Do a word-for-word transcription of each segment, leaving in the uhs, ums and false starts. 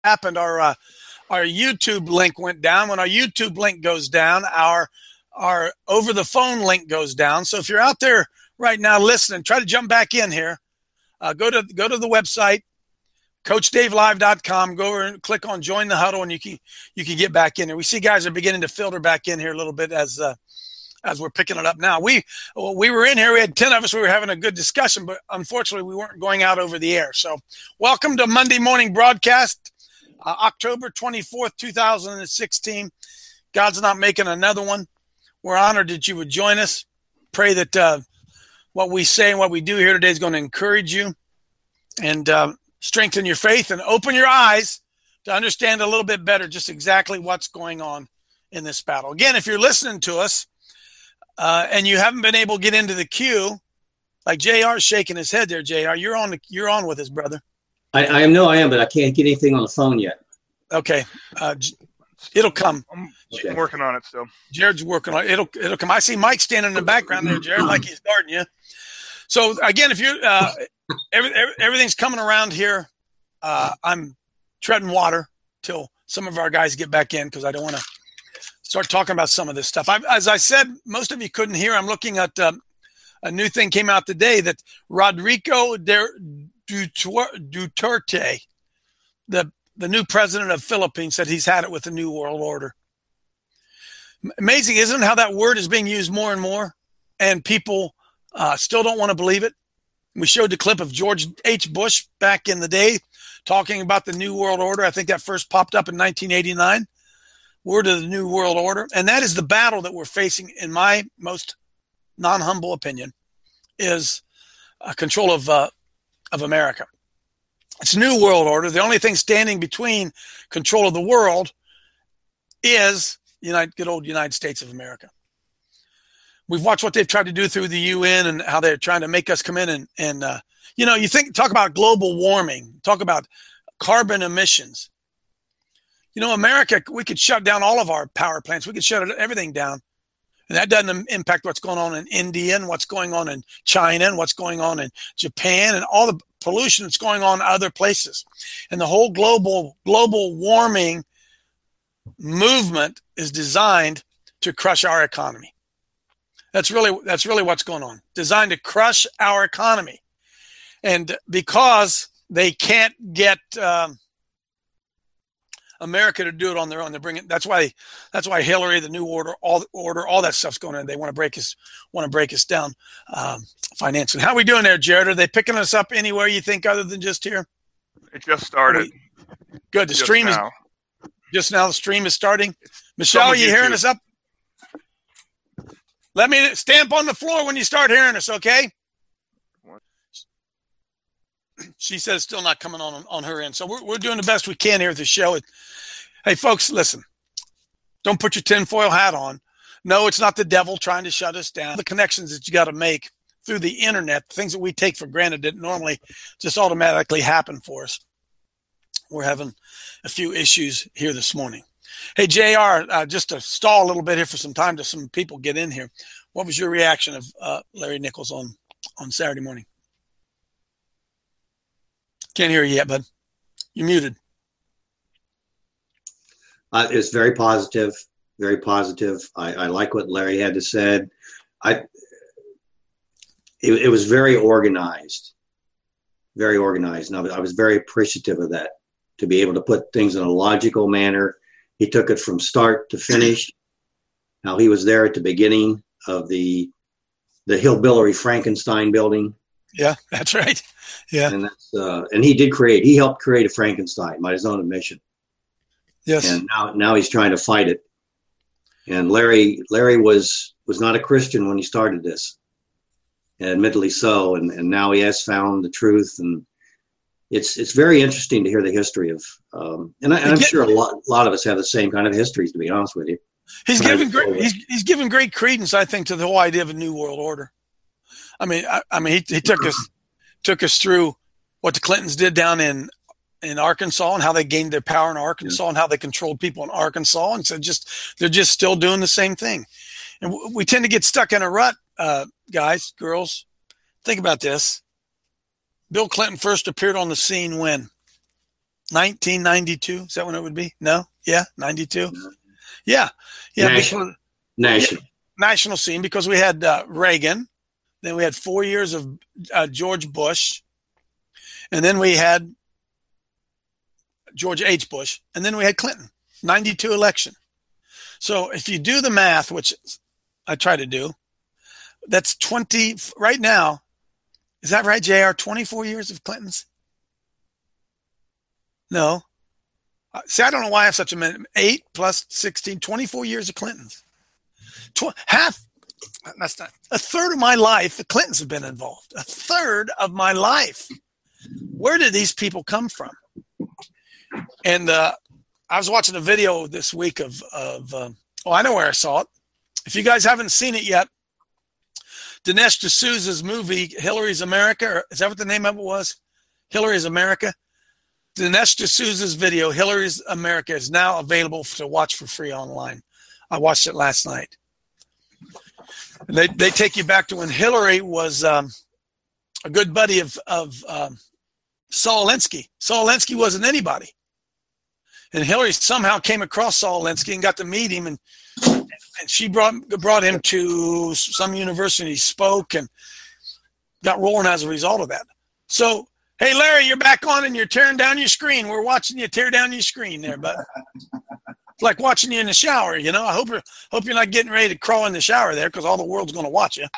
happened. Our uh, our YouTube link went down. When our YouTube link goes down, our our over the phone link goes down. So if you're out there right now listening, try to jump back in here. Uh, go to go to the website, coach dave live dot com. Go over and click on Join the Huddle, and you can you can get back in there. We see guys are beginning to filter back in here a little bit as uh, as we're picking it up now. We we were in here. We had ten of us. We were having a good discussion, but unfortunately, we weren't going out over the air. So, welcome to Monday morning broadcast, uh, October twenty-fourth, two thousand sixteen. God's not making another one. We're honored that you would join us. Pray that uh, what we say and what we do here today is going to encourage you and uh, strengthen your faith and open your eyes to understand a little bit better just exactly what's going on in this battle. Again, if you're listening to us uh, and you haven't been able to get into the queue, like J R is shaking his head there, J R, you're on the, you're on with us, brother. I, I am no, I am, but I can't get anything on the phone yet. Okay, uh, it'll come. I'm Okay. working on it still. Jared's working on it. It'll it'll come. I see Mike standing in the background there, Jared, like he's guarding you. So again, if you're uh, every, every, everything's coming around here, uh, I'm treading water till some of our guys get back in because I don't want to start talking about some of this stuff. I, as I said, most of you couldn't hear. I'm looking at um, a new thing came out today that Rodrigo Duterte, the the new president of Philippines, said he's had it with the New World Order. Amazing, isn't it, how that word is being used more and more, and people uh, still don't want to believe it? We showed the clip of George H. Bush back in the day talking about the New World Order. I think that first popped up in nineteen eighty-nine, word of the New World Order. And that is the battle that we're facing, in my most non-humble opinion, is uh, control of uh, of America. It's New World Order. The only thing standing between control of the world is United, good old United States of America. We've watched what they've tried to do through the U N and how they're trying to make us come in and, and uh, you know, you think, talk about global warming, talk about carbon emissions. You know, America, we could shut down all of our power plants. We could shut everything down. And that doesn't impact what's going on in India and what's going on in China and what's going on in Japan and all the pollution that's going on in other places. And the whole global global warming movement is designed to crush our economy. That's really that's really what's going on. Designed to crush our economy. And because they can't get um, America to do it on their own, they bring it. That's why that's why Hillary, the New Order, all the order, all that stuff's going on. They want to break us want to break us down um, financially. How are we doing there, Jared? Are they picking us up anywhere you think other than just here? It just started. Good. The Just stream is now. just now. The stream is starting. Michelle, are Some of you hearing YouTube. us up? Let me stamp on the floor when you start hearing us, okay? What? She says still not coming on on her end. So we're we're doing the best we can here at the show. Hey, folks, listen. Don't put your tinfoil hat on. No, it's not the devil trying to shut us down. The connections that you got to make through the internet, things that we take for granted that normally just automatically happen for us. We're having a few issues here this morning. Hey, J R, uh, just to stall a little bit here for some time to some people get in here. What was your reaction of uh, Larry Nichols on, on Saturday morning? Can't hear you yet, bud. You're muted. Uh, it's very positive, very positive. I, I like what Larry had to say. I, it, it was very organized, very organized. And I was, I was very appreciative of that, to be able to put things in a logical manner. He took it from start to finish. How he was there at the beginning of the the Hillbilly Frankenstein building. Yeah, that's right. Yeah. And that's uh, and he did create, he helped create a Frankenstein by his own admission. Yes. And now now he's trying to fight it. And Larry Larry was was not a Christian when he started this. And admittedly so. And, and now he has found the truth. And it's it's very interesting to hear the history of um, and, I, and I'm Get, sure a lot, a lot of us have the same kind of histories, to be honest with you. He's Trying given to great follow it. he's he's given great credence, I think, to the whole idea of a new world order. I mean, I, I mean, he, he took us took us through what the Clintons did down in in Arkansas and how they gained their power in Arkansas, yeah, and how they controlled people in Arkansas, and said just they're just still doing the same thing. And we tend to get stuck in a rut, uh, guys, girls. Think about this. Bill Clinton first appeared on the scene when? nineteen ninety-two. Is that when it would be? No? Yeah, ninety-two. Yeah. Yeah. National. Because, National. yeah, national scene, because we had uh, Reagan. Then we had four years of uh, George Bush. And then we had George H. Bush. And then we had Clinton. ninety-two election. So if you do the math, which I try to do, that's twenty right now. Is that right, J R? twenty-four years of Clintons? No. See, I don't know why I have such a minute. eight plus sixteen, twenty-four years of Clintons. Tw- half, that's not, a third of my life, the Clintons have been involved. A third of my life. Where did these people come from? And uh, I was watching a video this week of, of um, oh, I know where I saw it. If you guys haven't seen it yet, Dinesh D'Souza's movie, Hillary's America, or is that what the name of it was? Hillary's America? Dinesh D'Souza's video, Hillary's America, is now available to watch for free online. I watched it last night. And they, they take you back to when Hillary was um, a good buddy of, of um, Saul Alinsky. Saul Alinsky wasn't anybody. And Hillary somehow came across Saul Alinsky and got to meet him, and and she brought brought him to some university, spoke, and got rolling as a result of that. So, hey, Larry, you're back on and you're tearing down your screen. We're watching you tear down your screen there, but it's like watching you in the shower, you know. I hope you're hope you're not getting ready to crawl in the shower there, because all the world's going to watch you.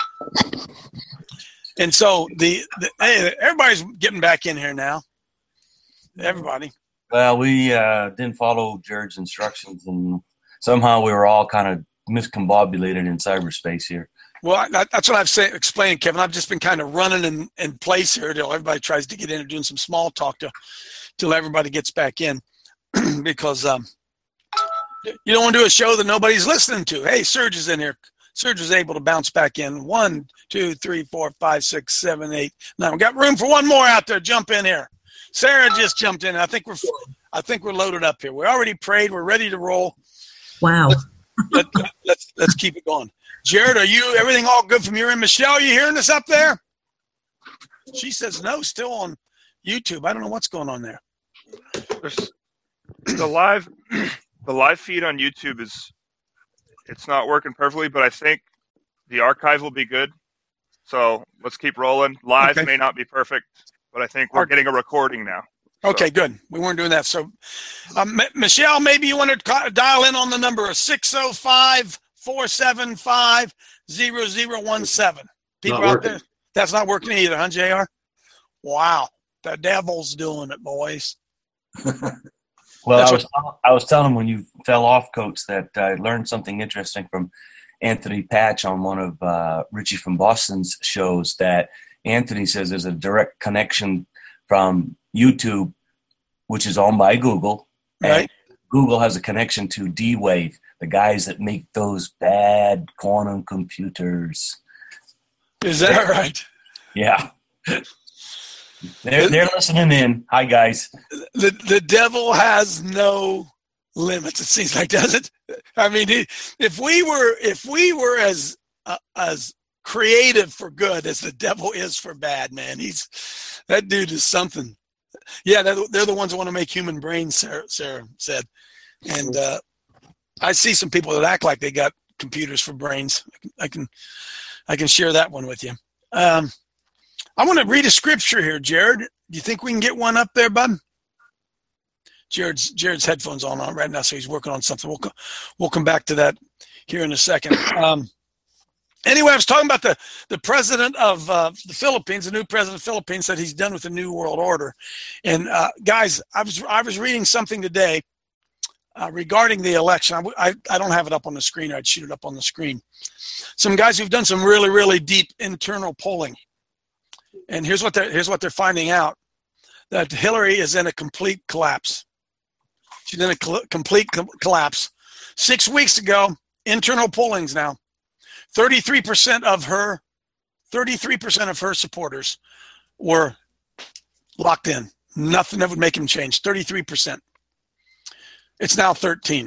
And so the, the hey, everybody's getting back in here now. Everybody. Well, we uh, didn't follow Jared's instructions, and somehow we were all kind of miscombobulated in cyberspace here. Well, I, that's what I've say, explained, Kevin. I've just been kind of running in, in place here till everybody tries to get in and doing some small talk to, till everybody gets back in, because um, you don't want to do a show that nobody's listening to. Hey, Serge is in here. Serge is able to bounce back in. One, two, three, four, five, six, seven, eight, nine. We got room for one more out there. Jump in here. Sarah just jumped in. I think we're, I think we're loaded up here. We already prayed. We're ready to roll. Wow. Let's, let, let's let's keep it going. Jared, are you everything all good from your end? Michelle, you hearing us up there? She says no, still on YouTube. I don't know what's going on there. There's, the live the live feed on YouTube is it's not working perfectly, but I think the archive will be good. So let's keep rolling. Live Okay. may not be perfect, but I think we're Ar- getting a recording now. Okay, good. We weren't doing that. So, um, M- Michelle, maybe you want to ca- dial in on the number of six oh five, four seven five, zero zero one seven. People Not out working. there, that's not working either, huh, J R? Wow. The devil's doing it, boys. Well, That's I was I was telling him when you fell off, Coach, that I learned something interesting from Anthony Patch on one of uh, Richie from Boston's shows, that Anthony says there's a direct connection from YouTube, which is owned by Google, and Right. Google has a connection to D-Wave, the guys that make those bad quantum computers. Is that right? Yeah. They're, they're listening in. Hi, guys. The the devil has no limits. It seems like, doesn't it? I mean, he, if we were if we were as uh, as creative for good as the devil is for bad, man, he's that dude is something. Yeah, they're, they're the ones that want to make human brains. Sarah, Sarah said, and uh, I see some people that act like they got computers for brains. I can I can, I can share that one with you. Um, I want to read a scripture here, Jared. Do you think we can get one up there, bud? Jared's Jared's headphones on, on right now, so he's working on something. We'll co- we'll come back to that here in a second. Um, anyway, I was talking about the the president of uh, the Philippines, the new president of the Philippines, said he's done with the New World Order. And uh, guys, I was I was reading something today uh, regarding the election. I, I I don't have it up on the screen. I'd shoot it up on the screen. Some guys who've done some really really deep internal polling. And here's what they're here's what they're finding out: that Hillary is in a complete collapse. She's in a cl- complete co- collapse. Six weeks ago, internal pollings now, thirty-three percent of her, thirty-three percent of her supporters were locked in. Nothing that would make him change. thirty-three percent. It's now thirteen.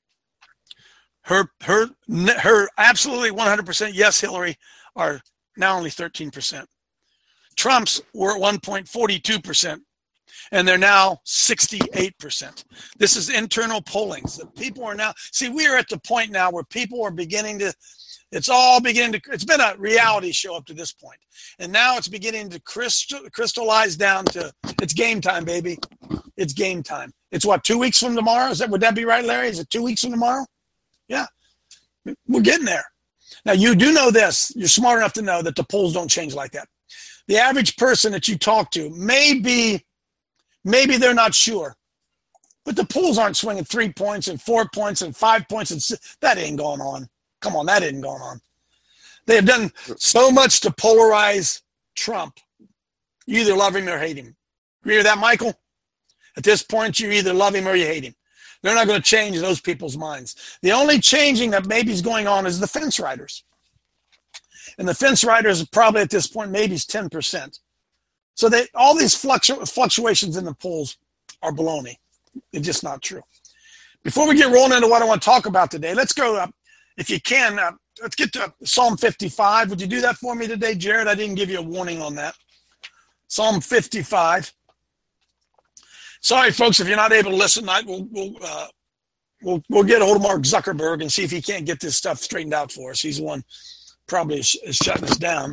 Her her her absolutely one hundred percent yes, Hillary, are now only thirteen percent. Trump's were at one point forty-two percent. and they're now sixty-eight percent. This is internal polling. So people are now, see, we are at the point now where people are beginning to, it's all beginning to, it's been a reality show up to this point. And now it's beginning to crystal, crystallize down to, it's game time, baby. It's game time. It's what, two weeks from tomorrow? Is that, would that be right, Larry? Is it two weeks from tomorrow? Yeah. We're getting there. Now, you do know this. You're smart enough to know that the polls don't change like that. The average person that you talk to, maybe, maybe they're not sure. But the polls aren't swinging three points and four points and five points. And six. That ain't going on. Come on, that ain't going on. They have done so much to polarize Trump. You either love him or hate him. Agree with that, Michael? At this point, you either love him or you hate him. They're not going to change those people's minds. The only changing that maybe is going on is the fence riders. And the fence riders probably at this point maybe is ten percent. So they, all these fluctu- fluctuations in the polls are baloney. It's just not true. Before we get rolling into what I want to talk about today, let's go up. If you can, uh, let's get to Psalm fifty-five. Would you do that for me today, Jared? I didn't give you a warning on that. Psalm fifty-five. Sorry, folks, if you're not able to listen tonight, we'll we'll uh, we'll we'll get a hold of Mark Zuckerberg and see if he can't get this stuff straightened out for us. He's the one probably is, is shutting us down.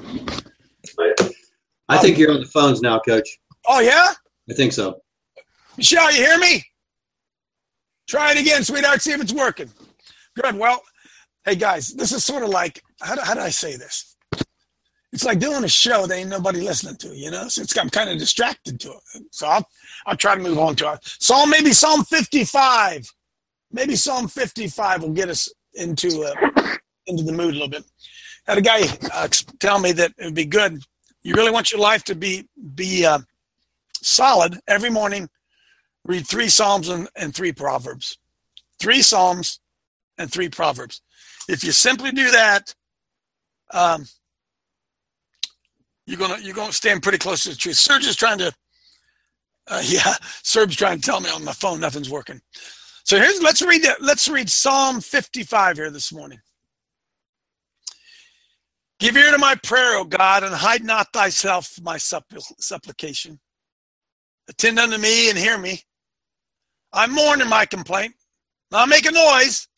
I think um, you're on the phones now, Coach. Oh yeah, I think so. Michelle, you hear me? Try it again, sweetheart. See if it's working. Good. Well, hey guys, this is sort of like how do, how do I say this? It's like doing a show that ain't nobody listening to, you know. So it's I'm kind of distracted to it. So I'll I'll try to move on to it. Psalm maybe Psalm fifty-five, maybe Psalm fifty-five will get us into uh, into the mood a little bit. I had a guy uh, tell me that it would be good. You really want your life to be be uh, solid every morning. Read three Psalms and, and three Proverbs. Three Psalms and three Proverbs. If you simply do that, um, you're gonna you're gonna stand pretty close to the truth. Serge is trying to, uh, yeah, Serge's trying to tell me on my phone nothing's working. So here's let's read that. Let's read Psalm fifty-five here this morning. Give ear to my prayer, O God, and hide not thyself my suppl- supplication. Attend unto me and hear me. I mourn in my complaint. I'll make a noise.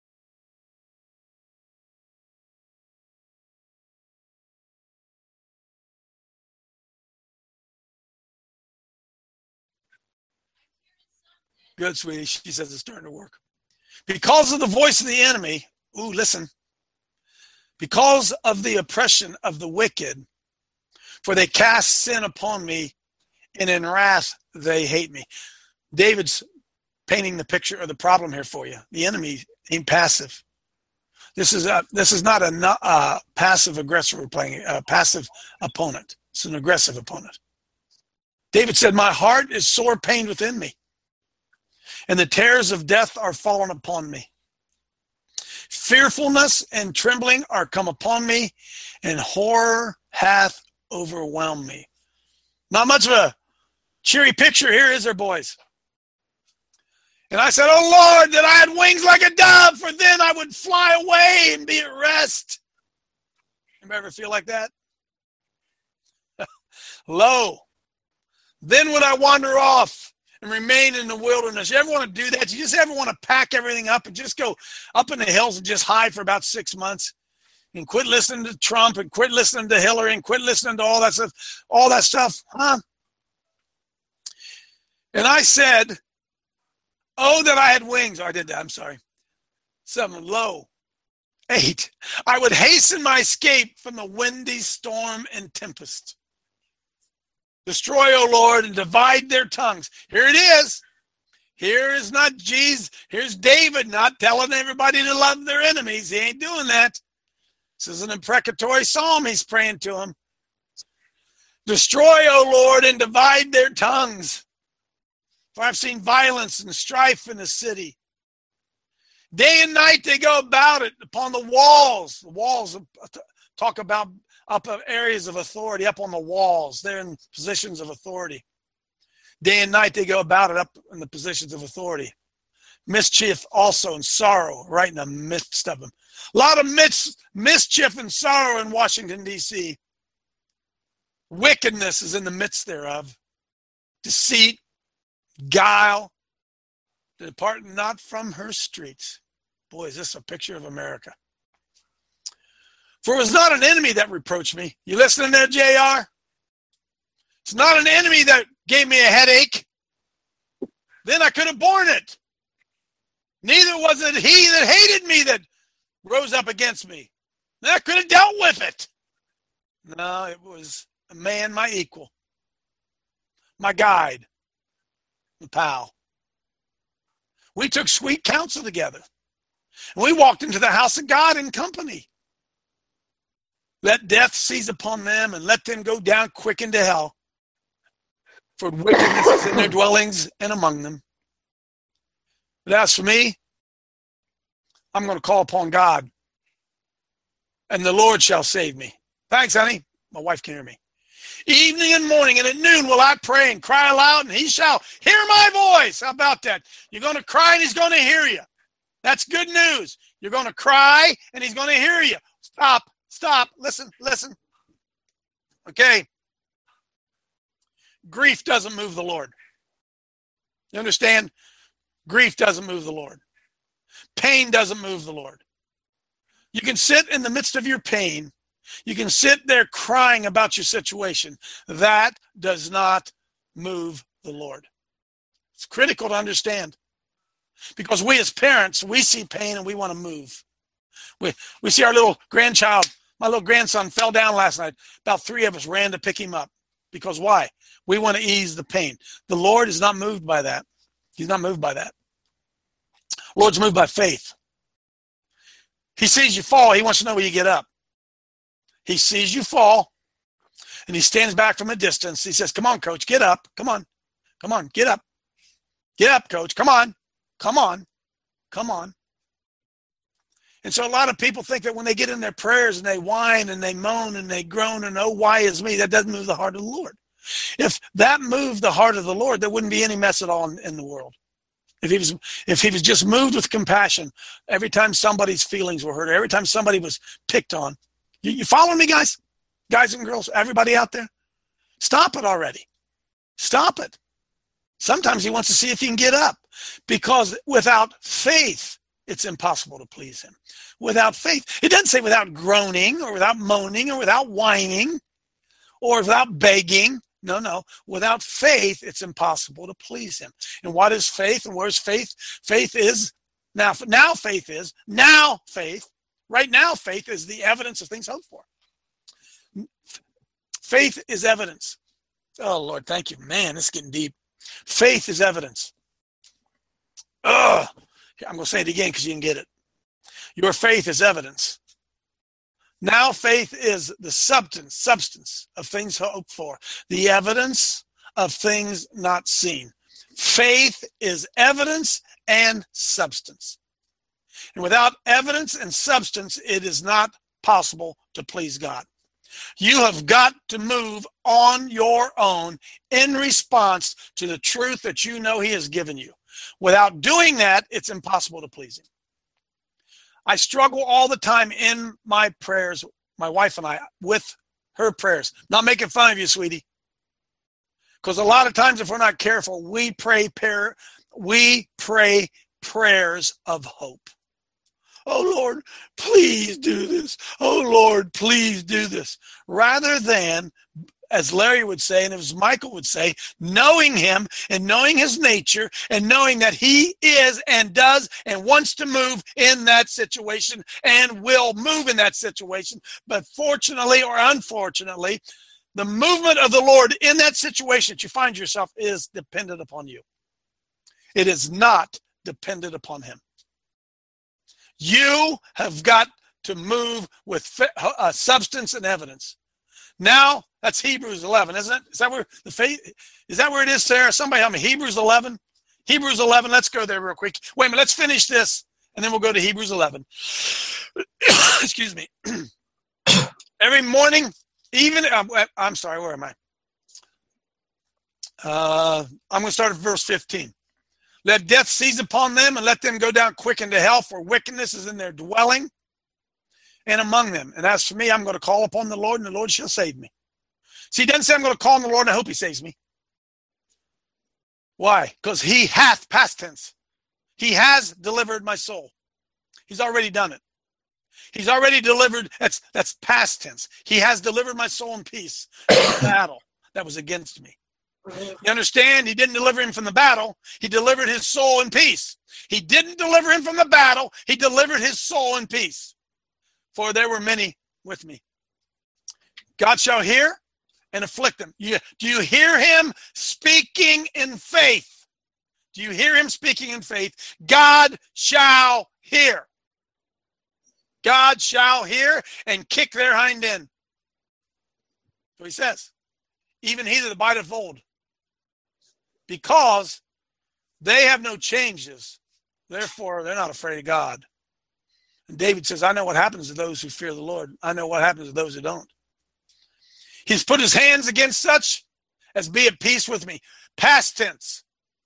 Good, sweetie. She says it's starting to work. Because of the voice of the enemy, ooh, listen. Because of the oppression of the wicked, for they cast sin upon me, and in wrath they hate me. David's painting the picture of the problem here for you. The enemy ain't passive. This is a this is not a uh, passive aggressor we're playing, a passive opponent. It's an aggressive opponent. David said, "My heart is sore pained within me, and the terrors of death are fallen upon me. Fearfulness and trembling are come upon me, and horror hath overwhelmed me." Not much of a cheery picture here, is there, boys? And I said, "Oh, Lord, that I had wings like a dove, for then I would fly away and be at rest." Anybody ever feel like that? Lo, then would I wander off and remain in the wilderness. You ever want to do that? You just ever want to pack everything up and just go up in the hills and just hide for about six months and quit listening to Trump and quit listening to Hillary and quit listening to all that stuff, all that stuff, huh? And I said, "Oh, that I had wings." Oh, I did that. I'm sorry. Seven, low. Eight. I would hasten my escape from the windy storm and tempest. Destroy, O Lord, and divide their tongues. Here it is. Here is not Jesus. Here's David not telling everybody to love their enemies. He ain't doing that. This is an imprecatory psalm he's praying to him. Destroy, O Lord, and divide their tongues. For I've seen violence and strife in the city. Day and night they go about it upon the walls. The walls talk about up areas of authority, up on the walls. They're in positions of authority. Day and night they go about it up in the positions of authority. Mischief also and sorrow right in the midst of them. A lot of mis- mischief and sorrow in Washington, D C. Wickedness is in the midst thereof. deceit, guile, depart not from her streets. Boy, is this a picture of America. For it was not an enemy that reproached me. You listening there, J R? It's not an enemy that gave me a headache. Then I could have borne it. Neither was it he that hated me that rose up against me. Then I could have dealt with it. No, it was a man, my equal, my guide, my pal. We took sweet counsel together. And we walked into the house of God in company. Let death seize upon them and let them go down quick into hell. For wickedness is in their dwellings and among them. But as for me, I'm going to call upon God, and the Lord shall save me. Thanks, honey. My wife can hear me. Evening and morning and at noon will I pray and cry aloud, and he shall hear my voice. How about that? You're going to cry, and he's going to hear you. That's good news. You're going to cry, and he's going to hear you. Stop. Stop. Listen. Listen. Okay. Grief doesn't move the Lord. You understand? Grief doesn't move the Lord. Pain doesn't move the Lord. You can sit in the midst of your pain. You can sit there crying about your situation. That does not move the Lord. It's critical to understand. Because we as parents, we see pain and we want to move. We, we see our little grandchild, my little grandson fell down last night. About three of us ran to pick him up. Because why? We want to ease the pain. The Lord is not moved by that. He's not moved by that. The Lord's moved by faith. He sees you fall. He wants to know where you get up. He sees you fall, and he stands back from a distance. He says, come on, coach, get up. Come on. Come on, get up. Get up, coach. Come on. Come on. Come on. And so a lot of people think that when they get in their prayers and they whine and they moan and they groan and, oh, why is me? That doesn't move the heart of the Lord. If that moved the heart of the Lord, there wouldn't be any mess at all in, in the world. If he was, if he was just moved with compassion every time somebody's feelings were hurt, or every time somebody was picked on. You, you following me, guys? Guys and girls, everybody out there? Stop it already. Stop it. Sometimes he wants to see if he can get up, because without faith, it's impossible to please him. Without faith. It doesn't say without groaning or without moaning or without whining or without begging. No, no. Without faith, it's impossible to please him. And what is faith? And where's faith? Faith is, now, now faith is, now faith, right now faith is the evidence of things hoped for. Faith is evidence. Oh, Lord, thank you. Man, this is getting deep. Faith is evidence. Ugh. I'm going to say it again because you can get it. Your faith is evidence. Now faith is the substance, substance of things hoped for, the evidence of things not seen. Faith is evidence and substance. And without evidence and substance, it is not possible to please God. You have got to move on your own in response to the truth that you know he has given you. Without doing that, it's impossible to please him. I struggle all the time in my prayers, my wife and I, with her prayers. Not making fun of you, sweetie. Because a lot of times, if we're not careful, we pray, prayer, we pray prayers of hope. Oh, Lord, please do this. Oh, Lord, please do this. Rather than, as Larry would say, and as Michael would say, knowing him and knowing his nature and knowing that he is and does and wants to move in that situation and will move in that situation. But fortunately or unfortunately, the movement of the Lord in that situation that you find yourself is dependent upon you. It is not dependent upon him. You have got to move with uh, substance and evidence. Now, that's Hebrews eleven, isn't it? Is that where the faith, is that where it is, Sarah? Somebody help me. Hebrews eleven? Hebrews eleven, let's go there real quick. Wait a minute, let's finish this, and then we'll go to Hebrews eleven. Excuse me. Every morning, even, I'm, I'm sorry, where am I? Uh, I'm going to start at verse fifteen. Let death seize upon them and let them go down quick into hell, for wickedness is in their dwelling and among them. And as for me, I'm going to call upon the Lord, and the Lord shall save me. See, he doesn't say I'm going to call on the Lord and I hope he saves me. Why? Because he hath, past tense. He has delivered my soul. He's already done it. He's already delivered. That's that's past tense. He has delivered my soul in peace from the battle that was against me. You understand? He didn't deliver him from the battle. He delivered his soul in peace. He didn't deliver him from the battle. He delivered his soul in peace. For there were many with me. God shall hear and afflict them. You, do you hear him speaking in faith? Do you hear him speaking in faith? God shall hear. God shall hear and kick their hind end. So he says, even he that abideth old, because they have no changes, therefore they're not afraid of God. And David says, I know what happens to those who fear the Lord. I know what happens to those who don't. He's put his hands against such as be at peace with me. Past tense.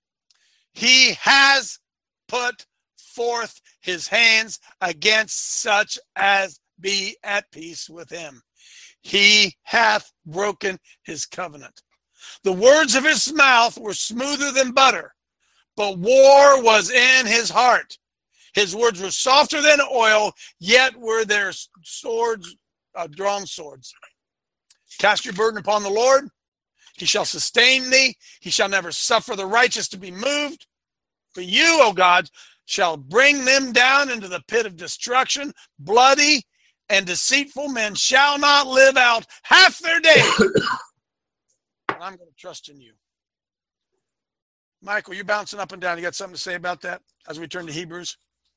He has put forth his hands against such as be at peace with him. He hath broken his covenant. The words of his mouth were smoother than butter, but war was in his heart. His words were softer than oil, yet were their swords, uh, drawn swords. Cast your burden upon the Lord. He shall sustain thee. He shall never suffer the righteous to be moved. But you, O God, shall bring them down into the pit of destruction. Bloody and deceitful men shall not live out half their days. And I'm going to trust in you. Michael, you're bouncing up and down. You got something to say about that as we turn to Hebrews?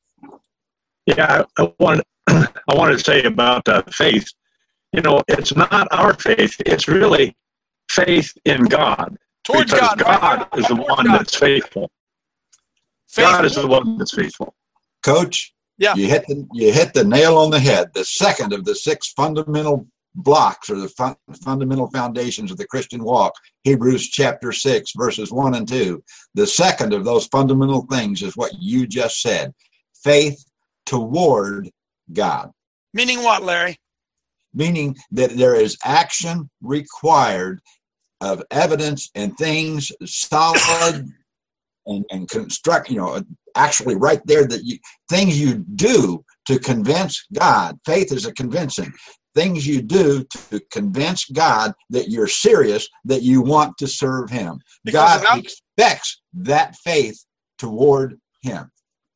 Yeah, I, I wanted I wanted to say about uh, faith. You know, it's not our faith; it's really faith in God. Towards because God, God right? is the Towards one God. that's faithful. Faith. God is the one that's faithful. Coach, Yeah. you hit the you hit the nail on the head. The second of the six fundamental blocks or the fun, fundamental foundations of the Christian walk, Hebrews chapter six, verses one and two. The second of those fundamental things is what you just said: faith toward God. Meaning what, Larry? Meaning that there is action required of evidence and things solid and, and construct, you know, actually right there that you, things you do to convince God. Faith is a convincing. Things you do to convince God that you're serious, that you want to serve him. Because God without- expects that faith toward him.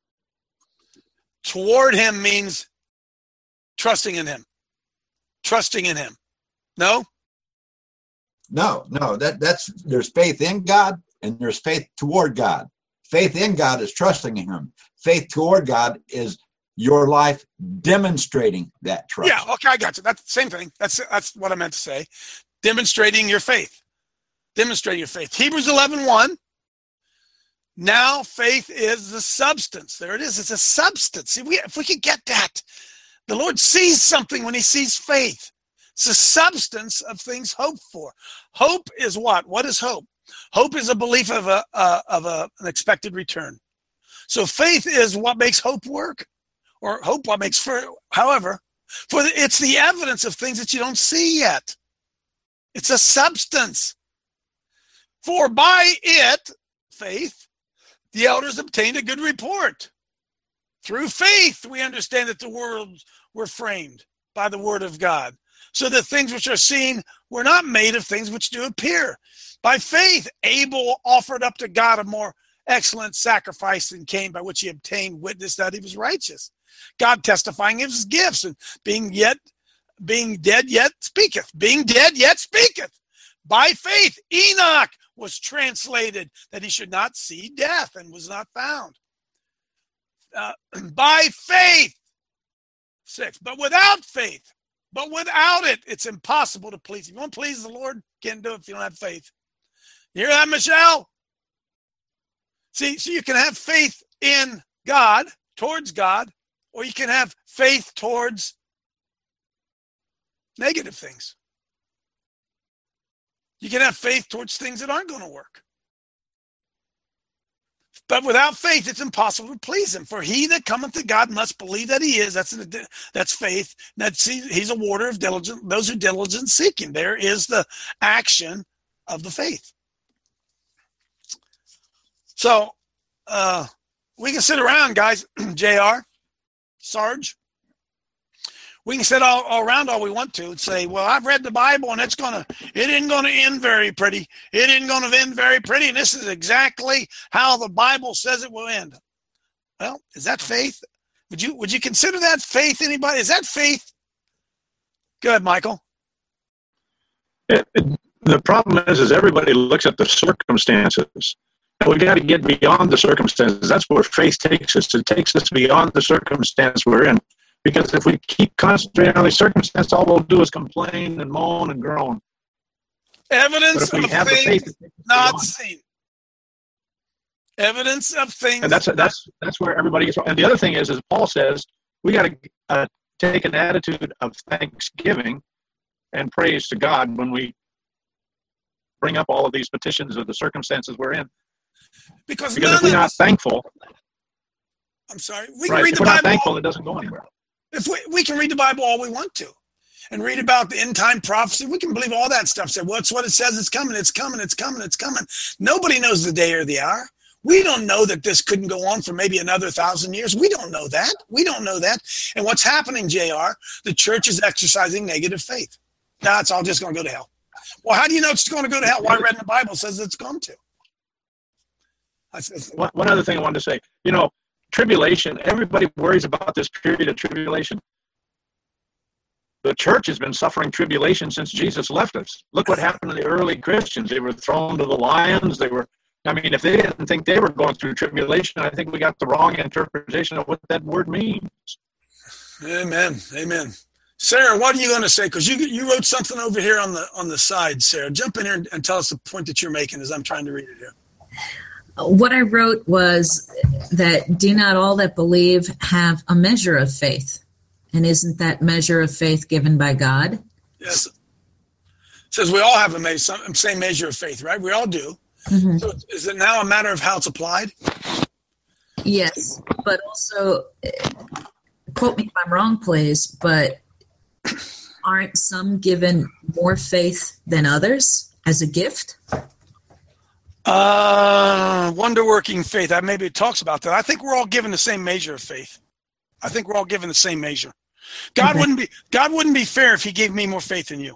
Toward him means trusting in him. Trusting in him. No? No, no, that that's there's faith in God and there's faith toward God. Faith in God is trusting in him. Faith toward God is your life demonstrating that trust. Yeah, okay, I got you. That's the same thing. That's that's what I meant to say. Demonstrating your faith. Demonstrating your faith. Hebrews eleven one. Now faith is the substance. There it is. It's a substance. See, we, if we could get that, the Lord sees something when he sees faith. It's a substance of things hoped for. Hope is what? What is hope? Hope is a belief of a uh, of a, an expected return. So faith is what makes hope work, or hope what makes for. However, for the, it's the evidence of things that you don't see yet. It's a substance. For by it, faith, the elders obtained a good report. Through faith, we understand that the worlds were framed by the word of God, so that things which are seen were not made of things which do appear. By faith, Abel offered up to God a more excellent sacrifice than Cain, by which he obtained witness that he was righteous, God testifying of his gifts, and being yet being dead yet speaketh, being dead yet speaketh. By faith, Enoch was translated that he should not see death, and was not found. Uh, by faith, six, but without faith, but without it, it's impossible to please him. You want to please the Lord? Can't do it if you don't have faith. You hear that, Michelle? See, so you can have faith in God, towards God, or you can have faith towards negative things. You can have faith towards things that aren't going to work. But without faith, it's impossible to please him. For he that cometh to God must believe that he is. That's an, that's faith. That's he's a warder of diligence. Those who diligent seek him. There is the action of the faith. So uh, we can sit around, guys, J R, Sarge. We can sit all, all around all we want to and say, well, I've read the Bible and it's gonna, it isn't going to end very pretty. It isn't going to end very pretty. And this is exactly how the Bible says it will end. Well, is that faith? Would you, would you consider that faith, anybody? Is that faith? Go ahead, Michael. It, it, the problem is, is everybody looks at the circumstances. And we got to get beyond the circumstances. That's where faith takes us. It takes us beyond the circumstance we're in. Because if we keep concentrating on the circumstance, all we'll do is complain and moan and groan. Evidence of have things faith not seen. Evidence of things. And that's that's that's where everybody gets wrong. And the other thing is, as Paul says, we got to uh, take an attitude of thanksgiving and praise to God when we bring up all of these petitions of the circumstances we're in. Because, because if we're not thankful, I'm sorry, we can right, read if the we're Bible. not thankful, it doesn't go anywhere. If we, we can read the Bible all we want to and read about the end time prophecy, we can believe all that stuff. Say, well, it's what it says. It's coming. It's coming. It's coming. It's coming. Nobody knows the day or the hour. We don't know that this couldn't go on for maybe another thousand years. We don't know that. We don't know that. And what's happening, J R, the church is exercising negative faith. Now it's all just going to go to hell. Well, how do you know it's going to go to hell? Well, I read in the Bible says it's going to. I says, one, one other thing I wanted to say, you know, tribulation, everybody worries about this period of tribulation. The church has been suffering tribulation since Jesus left us. Look what happened to the early Christians. They were thrown to the lions. They were, I mean, if they didn't think they were going through tribulation, I think we got the wrong interpretation of what that word means. Amen. Amen. Sarah, what are you going to say? Because you you wrote something over here on the on the side, Sarah. Jump in here and, and tell us the point that you're making as I'm trying to read it here. What I wrote was that do not all that believe have a measure of faith? And isn't that measure of faith given by God? Yes. It says we all have a measure, same measure of faith, right? We all do. Mm-hmm. So is it now a matter of how it's applied? Yes, but also, quote me if I'm wrong, please, but aren't some given more faith than others as a gift? Uh, wonder-working faith. I maybe it talks about that. I think we're all given the same measure of faith. I think we're all given the same measure. God Okay. wouldn't be God wouldn't be fair if He gave me more faith than you.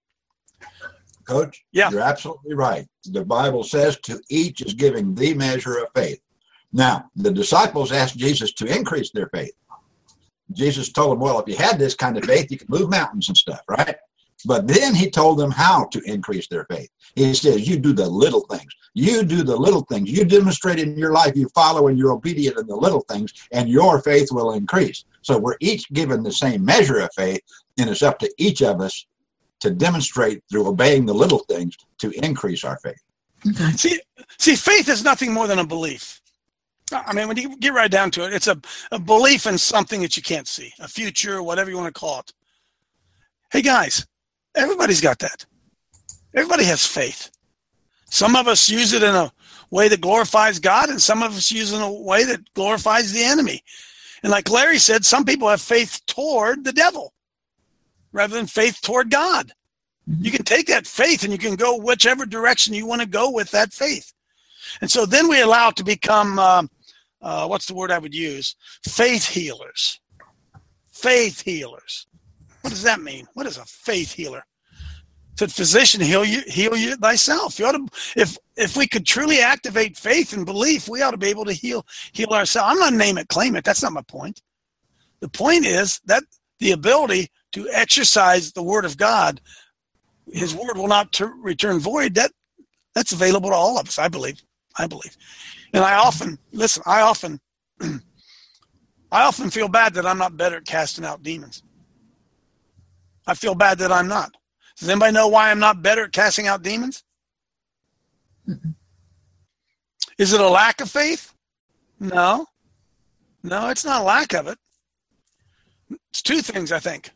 Coach, Yeah. you're absolutely right. The Bible says to each is giving the measure of faith. Now, the disciples asked Jesus to increase their faith. Jesus told them, well, if you had this kind of faith, you could move mountains and stuff, right? But then he told them how to increase their faith. He says, you do the little things. You do the little things. You demonstrate in your life, you follow and you're obedient in the little things, and your faith will increase. So we're each given the same measure of faith, and it's up to each of us to demonstrate through obeying the little things to increase our faith. Okay. See, see, faith is nothing more than a belief. I mean, when you get right down to it, it's a, a belief in something that you can't see, a future, whatever you want to call it. Hey, guys, everybody's got that. Everybody has faith. Some of us use it in a way that glorifies God, and some of us use it in a way that glorifies the enemy. And like Larry said, some people have faith toward the devil rather than faith toward God. You can take that faith and you can go whichever direction you want to go with that faith. And so then we allow it to become, um, uh, what's the word I would use? Faith healers. Faith healers. What does that mean? What is a faith healer? Said, physician, heal you, heal you thyself. You ought to, if if we could truly activate faith and belief, we ought to be able to heal heal ourselves. I'm not name it, claim it. That's not my point. The point is that the ability to exercise the word of God, His word will not t- return void. That that's available to all of us. I believe. I believe. And I often listen. I often, I often feel bad that I'm not better at casting out demons. I feel bad that I'm not. Does anybody know why I'm not better at casting out demons? Mm-mm. Is it a lack of faith? No. No, it's not a lack of it. It's two things, I think.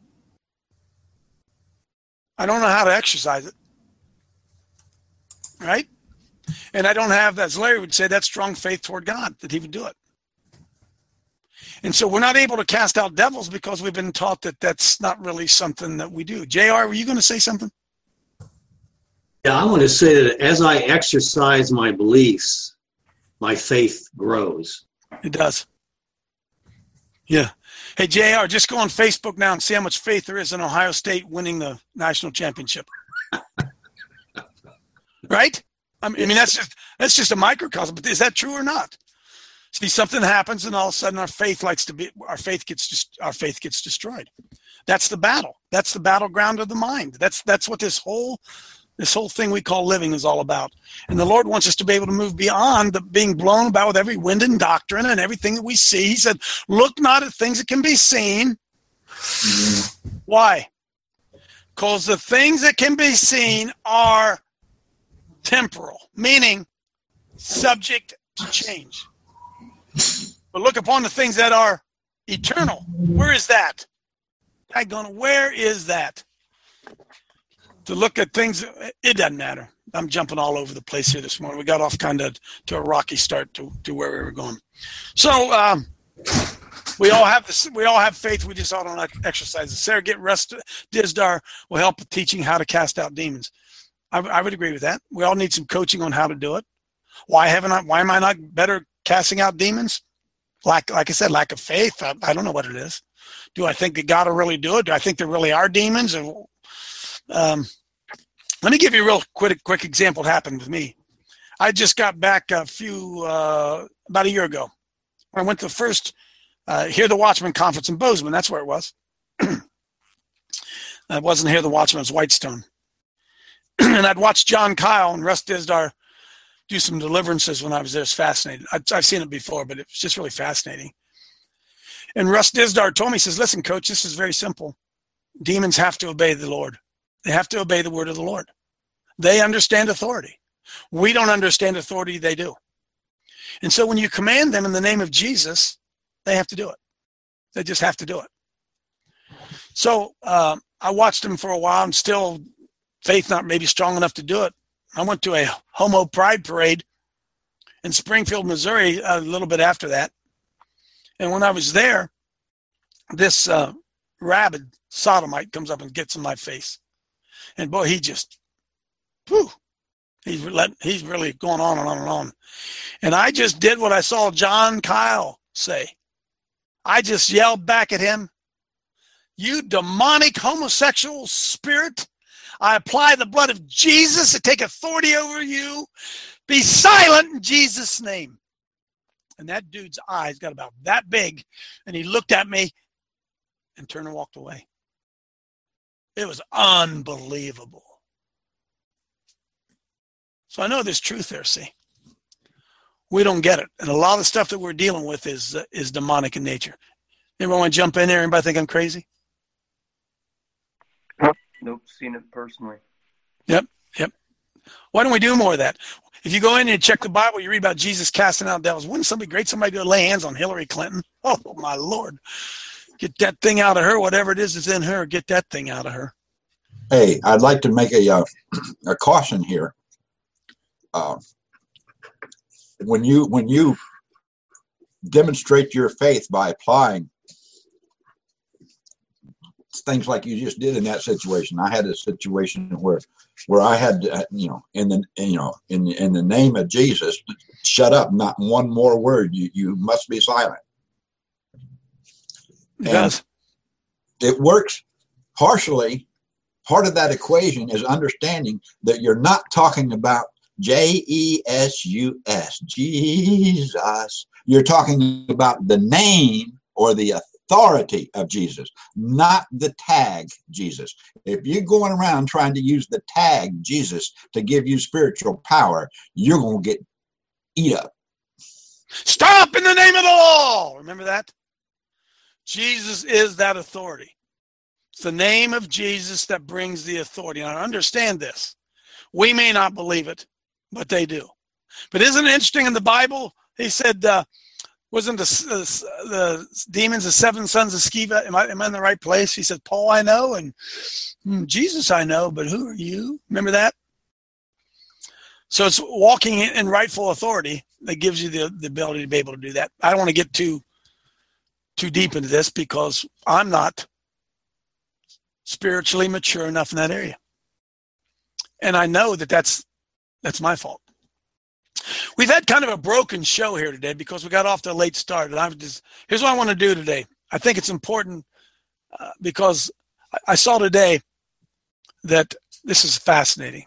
I don't know how to exercise it. Right? And I don't have, as Larry would say, that strong faith toward God that He would do it. And so we're not able to cast out devils because we've been taught that that's not really something that we do. J R, were you going to say something? Yeah, I want to say that as I exercise my beliefs, my faith grows. It does. Yeah. Hey, J R, just go on Facebook now and see how much faith there is in Ohio State winning the national championship. Right? I mean, I mean, that's just that's just a microcosm. But is that true or not? See, something happens, and all of a sudden, our faith likes to be. Our faith gets just. Our faith gets destroyed. That's the battle. That's the battleground of the mind. That's that's what this whole this whole thing we call living is all about. And the Lord wants us to be able to move beyond the being blown about with every wind and doctrine and everything that we see. He said, "Look not at things that can be seen." Mm-hmm. Why? Because the things that can be seen are temporal, meaning subject to change. But look upon the things that are eternal. Where is that? I going, where is that? To look at things, it doesn't matter. I'm jumping all over the place here this morning. We got off kind of to a rocky start to, to where we were going. So um, we all have this. We all have faith. We just all don't exercise it. Sarah, get rest. Dizdar will help with teaching how to cast out demons. I, I would agree with that. We all need some coaching on how to do it. Why haven't I? Why am I not better casting out demons? Like, like I said, lack of faith. I, I don't know what it is. Do I think that God will really do it? Do I think there really are demons? Or, um, let me give you a real quick, quick example. What happened with me? I just got back a few uh, about a year ago. I went to the first uh, Hear the Watchman conference in Bozeman. That's where it was. It wasn't Hear the Watchman. It was Whitestone. And I'd watched John Kyle and Russ Dizdar do some deliverances when I was there. It's fascinating. I've, I've seen it before, but it was just really fascinating. And Russ Dizdar told me, he says, listen, coach, this is very simple. Demons have to obey the Lord. They have to obey the word of the Lord. They understand authority. We don't understand authority. They do. And so when you command them in the name of Jesus, they have to do it. They just have to do it. So uh, I watched them for a while and still faith not maybe strong enough to do it. I went to a homo pride parade in Springfield, Missouri a little bit after that. And when I was there, this uh, rabid sodomite comes up and gets in my face. And boy, he just, whew, he's, let, he's really going on and on and on. And I just did what I saw John Kyle say. I just yelled back at him, "You demonic homosexual spirit. I apply the blood of Jesus to take authority over you. Be silent in Jesus' name." And that dude's eyes got about that big, and he looked at me and turned and walked away. It was unbelievable. So I know there's truth there, see. We don't get it. And a lot of the stuff that we're dealing with is uh, is demonic in nature. Anyone want to jump in there? Anybody think I'm crazy? Nope, seen it personally. Yep, yep. Why don't we do more of that? If you go in and check the Bible, you read about Jesus casting out devils. Wouldn't somebody great somebody go lay hands on Hillary Clinton? Oh, my Lord. Get that thing out of her, whatever it is that's in her, get that thing out of her. Hey, I'd like to make a uh, a caution here. Uh, when you when you demonstrate your faith by applying things like you just did in that situation. I had a situation where where I had to, you know, in the you know in in the name of Jesus, shut up, not one more word. You you must be silent. It does. It works partially. Part of that equation is understanding that you're not talking about J E S U S, Jesus. You're talking about the name or the authority of Jesus, not the tag Jesus. If you're going around trying to use the tag Jesus to give you spiritual power, you're going to get eat up. Stop in the name of the law. Remember that? Jesus is that authority. It's the name of Jesus that brings the authority. Now, understand this. We may not believe it, but they do. But isn't it interesting in the Bible? He said, uh, wasn't the, uh, the demons the seven sons of Sceva? Am I, am I in the right place? He said, Paul I know, and hmm, Jesus I know, but who are you? Remember that? So it's walking in rightful authority that gives you the, the ability to be able to do that. I don't want to get too, too deep into this because I'm not spiritually mature enough in that area. And I know that that's, that's my fault. We've had kind of a broken show here today because we got off to a late start. And I'm just, here's what I want to do today. I think it's important uh, because I, I saw today that this is fascinating,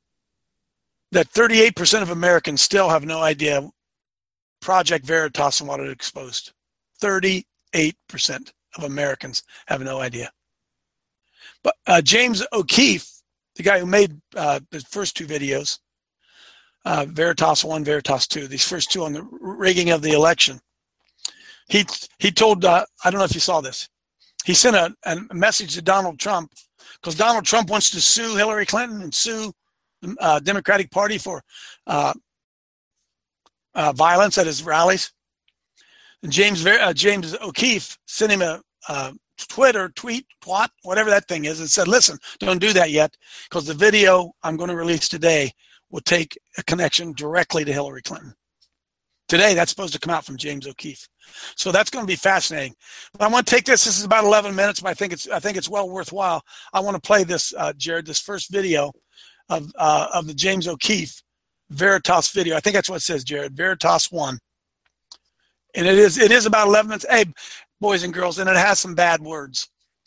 that thirty-eight percent of Americans still have no idea Project Veritas and what it exposed. thirty-eight percent of Americans have no idea. But uh, James O'Keefe, the guy who made uh, the first two videos, uh, Veritas one, Veritas two, these first two on the rigging of the election, he he told, uh, I don't know if you saw this, he sent a, a message to Donald Trump because Donald Trump wants to sue Hillary Clinton and sue the uh, Democratic Party for uh, uh, violence at his rallies. And James uh, James O'Keefe sent him a uh, Twitter, tweet, twat, whatever that thing is, and said, listen, don't do that yet because the video I'm going to release today will take a connection directly to Hillary Clinton. Today, that's supposed to come out from James O'Keefe. So that's going to be fascinating. But I want to take this. This is about eleven minutes, but I think it's I think it's well worthwhile. I want to play this, uh, Jared, this first video of uh, of the James O'Keefe Veritas video. I think that's what it says, Jared, Veritas one. And it is it is about eleven minutes. Hey, boys and girls, and it has some bad words.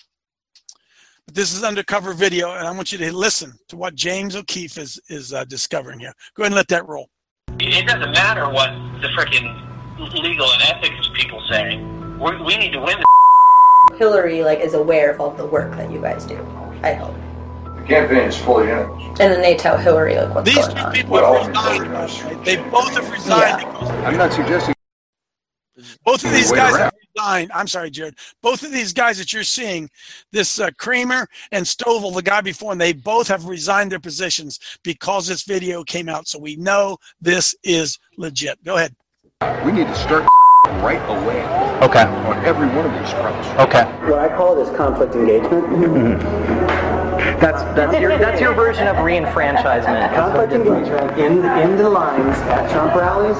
But this is undercover video, and I want you to listen to what James O'Keefe is is uh, discovering here. Go ahead and let that roll. It doesn't matter what the freaking legal and ethics people say. We're, we need to win this. Hillary, like, is aware of all the work that you guys do, I hope. The campaign is fully in it. And then they tell Hillary, like, what's These going on. two people have resigned. They both have resigned. Yeah. I'm not suggesting. Both of these Wait guys around. have resigned. I'm sorry, Jared. Both of these guys that you're seeing, this uh, Creamer and Stovall, the guy before, and they both have resigned their positions because this video came out. So we know this is legit. Go ahead. We need to start right away. Okay. On every one of these fronts. Okay. What I call it is conflict engagement. Mm-hmm. That's that's your that's your version of reenfranchisement. Conflict engagement in in the lines at Trump rallies.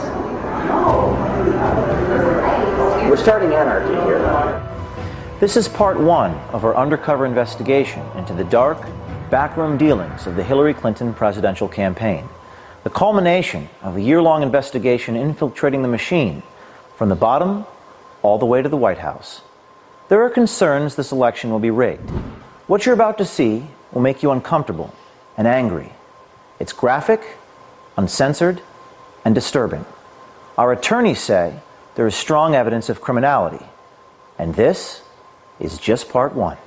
We're starting anarchy here. This is part one of our undercover investigation into the dark, backroom dealings of the Hillary Clinton presidential campaign. The culmination of a year-long investigation infiltrating the machine from the bottom all the way to the White House. There are concerns this election will be rigged. What you're about to see will make you uncomfortable and angry. It's graphic, uncensored, and disturbing. Our attorneys say there is strong evidence of criminality, and this is just part one.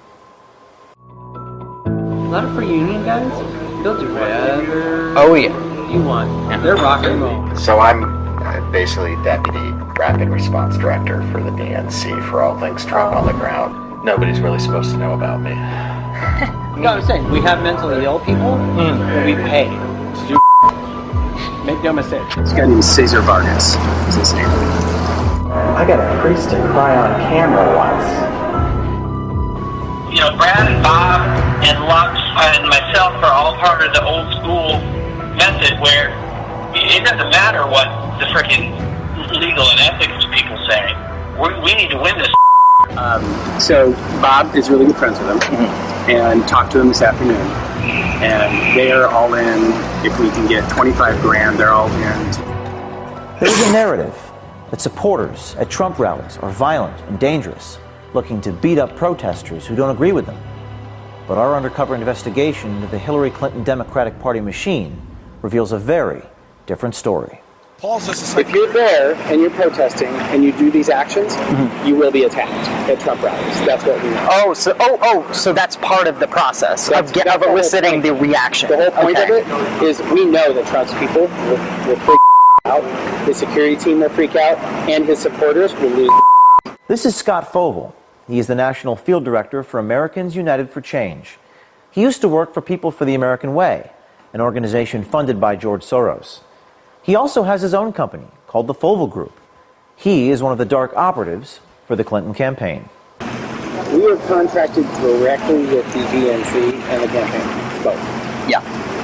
A lot of free union guys, they'll do whatever Oh yeah. you want. They're rock and roll. So I'm uh, basically Deputy Rapid Response Director for the D N C for all things Trump on the ground. Nobody's really supposed to know about me. You know what I'm saying? We have mentally ill people Mm. that we pay to do. Make no mistake. This guy named Cesar Vargas is his name. I got a priest to cry on camera once. You know, Brad and Bob and Lux and myself are all part of the old school method where it doesn't matter what the freaking legal and ethics people say. We're, we need to win this. Um, so Bob is really good friends with him, mm-hmm. and talked to him this afternoon. And they are all in. If we can get twenty-five grand, they're all in. There is a narrative that supporters at Trump rallies are violent and dangerous, looking to beat up protesters who don't agree with them. But our undercover investigation into the Hillary Clinton Democratic Party machine reveals a very different story. Paul says If you're there and you're protesting and you do these actions, mm-hmm. you will be attacked at Trump rallies. That's what we know. Oh, so oh oh, so that's part of the process That's- of, get, that's of the whole eliciting point. the reaction. The whole point Okay. of it is we know that Trump's people will, will freak out, his security team will freak out, and his supporters will lose. This is Scott Foval. He is the National Field Director for Americans United for Change. He used to work for People for the American Way, an organization funded by George Soros. He also has his own company called the Foval Group. He is one of the dark operatives for the Clinton campaign. We are contracted directly with the D N C and the campaign, both. Yeah.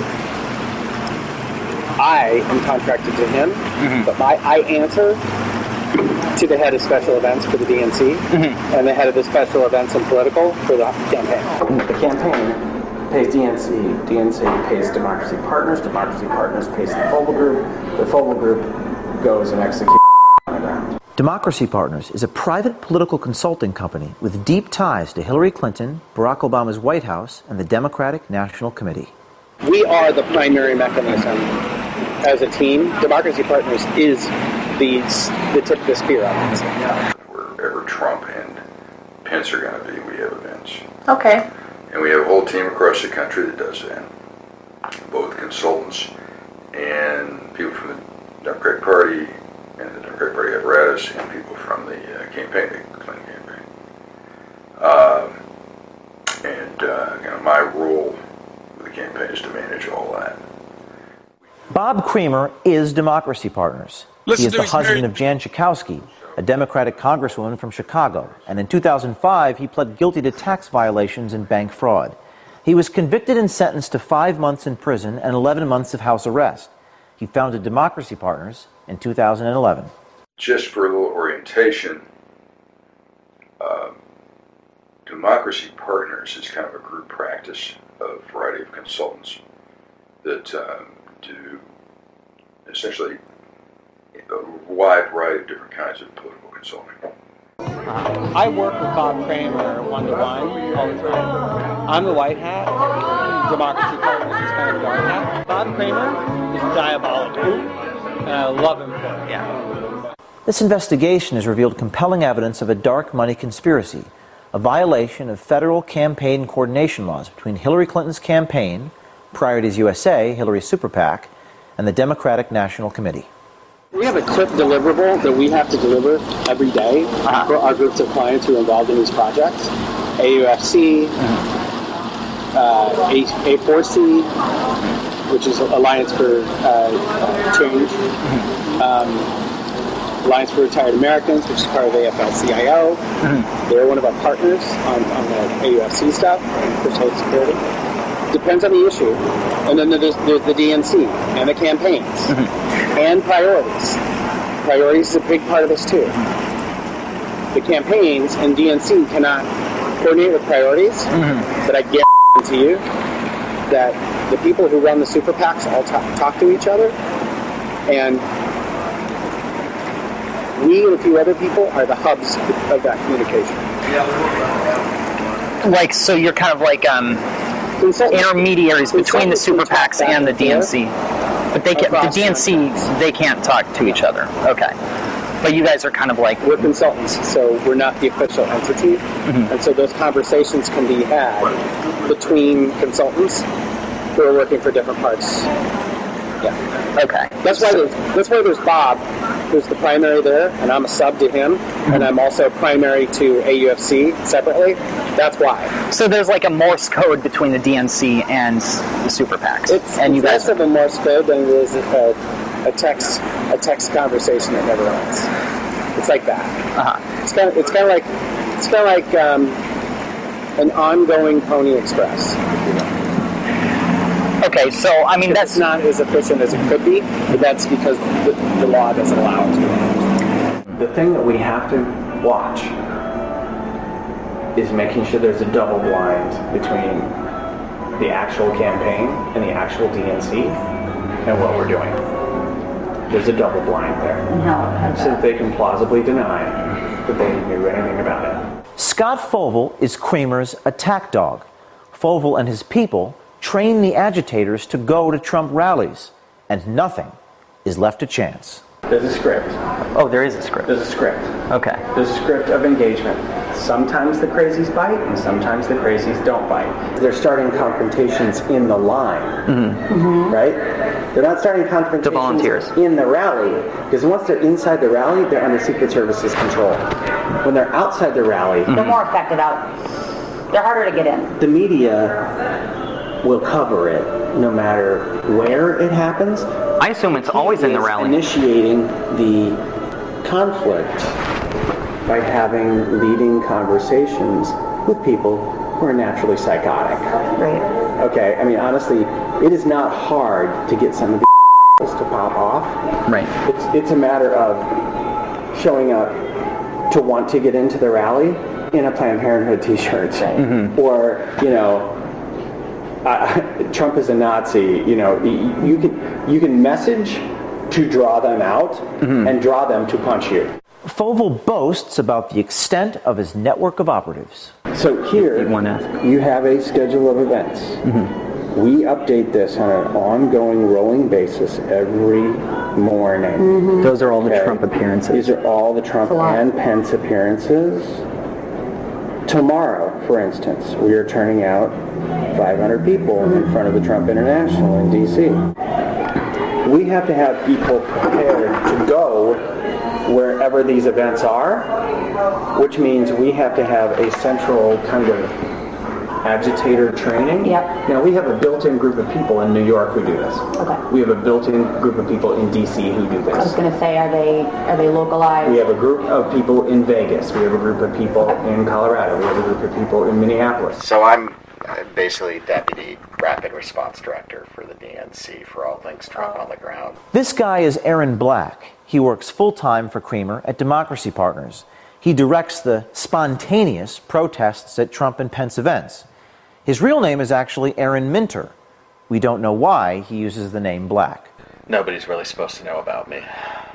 I am contracted to him, Mm-hmm. but my, I answer to the head of special events for the D N C, Mm-hmm. and the head of the special events and political for the campaign. The campaign pays D N C, D N C pays Democracy Partners, Democracy Partners pays the Fogle Group, the Fogle Group goes and executes on the ground. Democracy Partners is a private political consulting company with deep ties to Hillary Clinton, Barack Obama's White House, and the Democratic National Committee. We are the primary mechanism as a team. Democracy Partners is the, the tip of the spear on this. Wherever Trump and Pence are going to be, we have events. Okay. And we have a whole team across the country that does that. Both consultants and people from the Democratic Party and the Democratic Party apparatus and people from the uh, campaign, the Clinton campaign. Uh, and uh, you know, my role with the campaign is to manage all that. Bob Creamer is Democracy Partners. Listen he is to the his husband married- of Jan Schakowsky, a Democratic congresswoman from Chicago, and in two thousand five he pled guilty to tax violations and bank fraud. He was convicted and sentenced to five months in prison and eleven months of house arrest. He founded Democracy Partners in two thousand eleven. Just for a little orientation, uh, Democracy Partners is kind of a group practice of a variety of consultants that um, do essentially a wide variety of different kinds of political consulting. Uh, I work with Bob Creamer one-to-one all the time. I'm the white hat. Democracy Partners is kind of the dark hat. Bob Creamer is diabolical, and I love him for it. Yeah. This investigation has revealed compelling evidence of a dark money conspiracy, a violation of federal campaign coordination laws between Hillary Clinton's campaign, Priorities U S A, Hillary's super PAC, and the Democratic National Committee. We have a clip deliverable that we have to deliver every day uh-huh. for our groups of clients who are involved in these projects. A U F C, uh-huh. uh, A four C, which is Alliance for uh, Change, uh-huh. um, Alliance for Retired Americans, which is part of A F L C I O. Uh-huh. They're one of our partners on, on the A U F C stuff, for Social Security. Depends on the issue. And then there's, there's the D N C and the campaigns. Mm-hmm. And priorities. Priorities is a big part of this too. The campaigns and D N C cannot coordinate with priorities, mm-hmm. but I guarantee you that the people who run the super PACs all talk, talk to each other, and we and a few other people are the hubs of that communication. Like, so you're kind of like um, intermediaries between the super PACs and the D N C. But they can, the D N C, they can't talk to each other. Okay. But you guys are kind of like... We're consultants, so we're not the official entity. Mm-hmm. And so those conversations can be had between consultants who are working for different parts. Yeah. Okay. That's why there's, that's why there's Bob, who's the primary there, and I'm a sub to him, mm-hmm. and I'm also primary to A U F C separately. That's why. So there's like a Morse code between the D N C and the super PACs. It's, and it's you guys less of a Morse code than it is a, a text a text conversation that never ends. It's like that. Uh-huh. It's kind of it's kind of like it's kind of like um, an ongoing Pony Express. Okay, so I mean that's it's not as efficient as it could be, but that's because the, the law doesn't allow it to. The thing that we have to watch is making sure there's a double blind between the actual campaign and the actual D N C and what we're doing. There's a double blind there. No, so that they can plausibly deny that they knew anything about it. Scott Fogle is Creamer's attack dog. Fogle and his people train the agitators to go to Trump rallies, and nothing is left to chance. There's a script. Oh, there is a script. There's a script. Okay. There's a script of engagement. Sometimes the crazies bite, and sometimes the crazies don't bite. They're starting confrontations in the line, mm-hmm. Mm-hmm. right? They're not starting confrontations to volunteers in the rally, because once they're inside the rally, they're under Secret Service's control. When they're outside the rally, mm-hmm. they're more affected out. They're harder to get in. The media will cover it, no matter where it happens. I assume it's always in the rally. Initiating the conflict by having leading conversations with people who are naturally psychotic. Right. Okay, I mean, honestly, it is not hard to get some of these to pop off. Right. It's, it's a matter of showing up to want to get into the rally in a Planned Parenthood t-shirt. Mm-hmm. Or, you know, uh, Trump is a Nazi. You know, you, you can you can message to draw them out mm-hmm. and draw them to punch you. Fovel boasts about the extent of his network of operatives. So here, you have a schedule of events. Mm-hmm. We update this on an ongoing, rolling basis every morning. Mm-hmm. Those are all the okay. Trump appearances. These are all the Trump and Pence appearances. Tomorrow, for instance, we are turning out five hundred people in front of the Trump International in D C We have to have people prepared to go wherever these events are, which means we have to have a central kind of agitator training. Yep. You know, we have a built-in group of people in New York who do this. Okay. We have a built-in group of people in D C who do this. I was going to say, are they are they localized? We have a group of people in Vegas. We have a group of people in Colorado. We have a group of people in Minneapolis. So I'm basically Deputy Rapid Response Director for the D N C for all things Trump on the ground. This guy is Aaron Black. He works full-time for Creamer at Democracy Partners. He directs the spontaneous protests at Trump and Pence events. His real name is actually Aaron Minter. We don't know why he uses the name Black. Nobody's really supposed to know about me.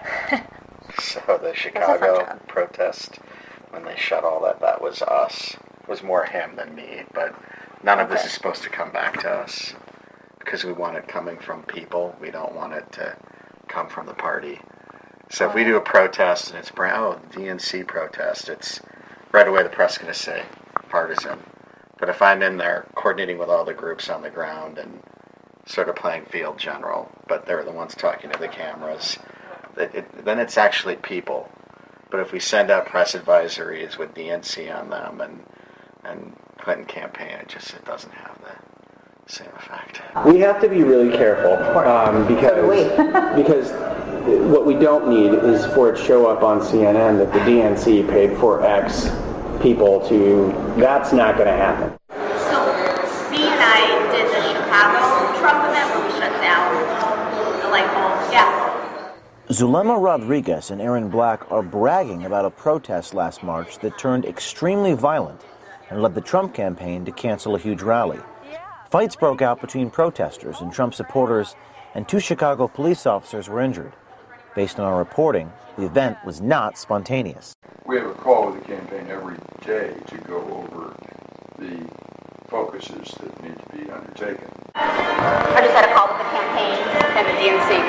So the Chicago protest, when they shut all that, that was us. It was more him than me, but none of this is supposed to come back to us because we want it coming from people. We don't want it to come from the party. So if we do a protest and it's, oh, the D N C protest, it's right away the press is going to say partisan. But if I'm in there coordinating with all the groups on the ground and sort of playing field general, but they're the ones talking to the cameras, it, it, then it's actually people. But if we send out press advisories with D N C on them and and Clinton campaign, it just it doesn't have the same effect. We have to be really careful um, because because what we don't need is for it to show up on C N N that the D N C paid for X people to. That's not going to happen. So me and I did the Chicago Trump event where we shut down the light bulbs. Yeah. Zulema Rodriguez and Aaron Black are bragging about a protest last March that turned extremely violent and led the Trump campaign to cancel a huge rally. Fights broke out between protesters and Trump supporters, and two Chicago police officers were injured. Based on our reporting, the event was not spontaneous. We have a call with the campaign every day to go over the focuses that need to be undertaken. I just had a call with the campaign and the D N C.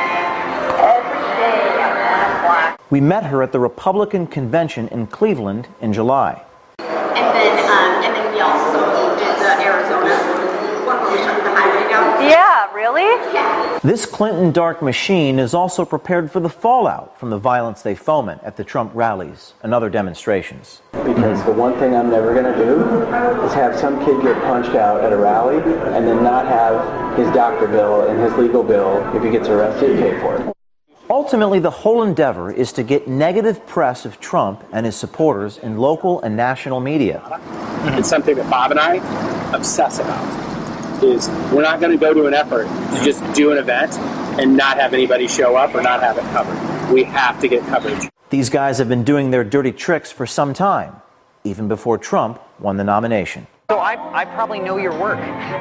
Every day at one o'clock. We met her at the Republican convention in Cleveland in July. And then, um, and then we also did the Arizona one where we shut the highway down. Yeah, really? Yeah. This Clinton dark machine is also prepared for the fallout from the violence they foment at the Trump rallies and other demonstrations. Because the one thing I'm never going to do is have some kid get punched out at a rally and then not have his doctor bill and his legal bill, if he gets arrested, pay for it. Ultimately, the whole endeavor is to get negative press of Trump and his supporters in local and national media. It's something that Bob and I obsess about. Is we're not going to go to an effort to just do an event and not have anybody show up or not have it covered. We have to get coverage. These guys have been doing their dirty tricks for some time, even before Trump won the nomination. So I, I probably know your work.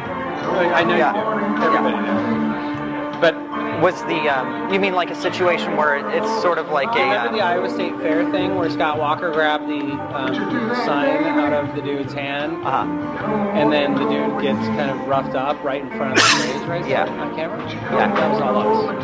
I know yeah. you do. Everybody yeah. knows. But was the, um, you mean like a situation where it's sort of like a... Remember um, the Iowa State Fair thing where Scott Walker grabbed the um, sign out of the dude's hand, uh-huh. and then the dude gets kind of roughed up right in front of the stage right yeah. there on camera? Yeah. That was all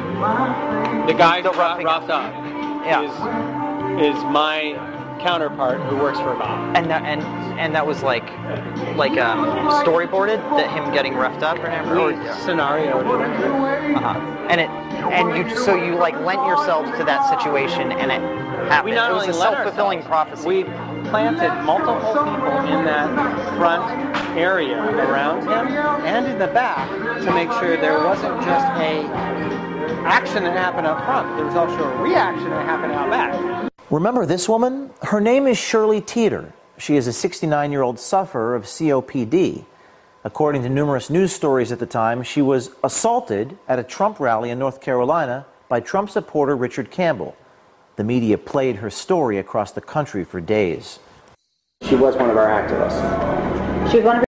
us. The guy who got roughed up yeah. is, is my counterpart who works for Bob. And that, and, and that was like like um, storyboarded, that him getting roughed up or whatever? Or scenario. Uh-huh. And it, and you, so you like lent yourselves to that situation, and it happened. We not it was only a self-fulfilling prophecy. We planted multiple people in that front area around him and in the back to make sure there wasn't just a action that happened up front. There was also a reaction that happened out back. Remember this woman? Her name is Shirley Teeter. She is a sixty-nine-year-old sufferer of C O P D. According to numerous news stories at the time, she was assaulted at a Trump rally in North Carolina by Trump supporter Richard Campbell. The media played her story across the country for days. She was one of our activists. She was one of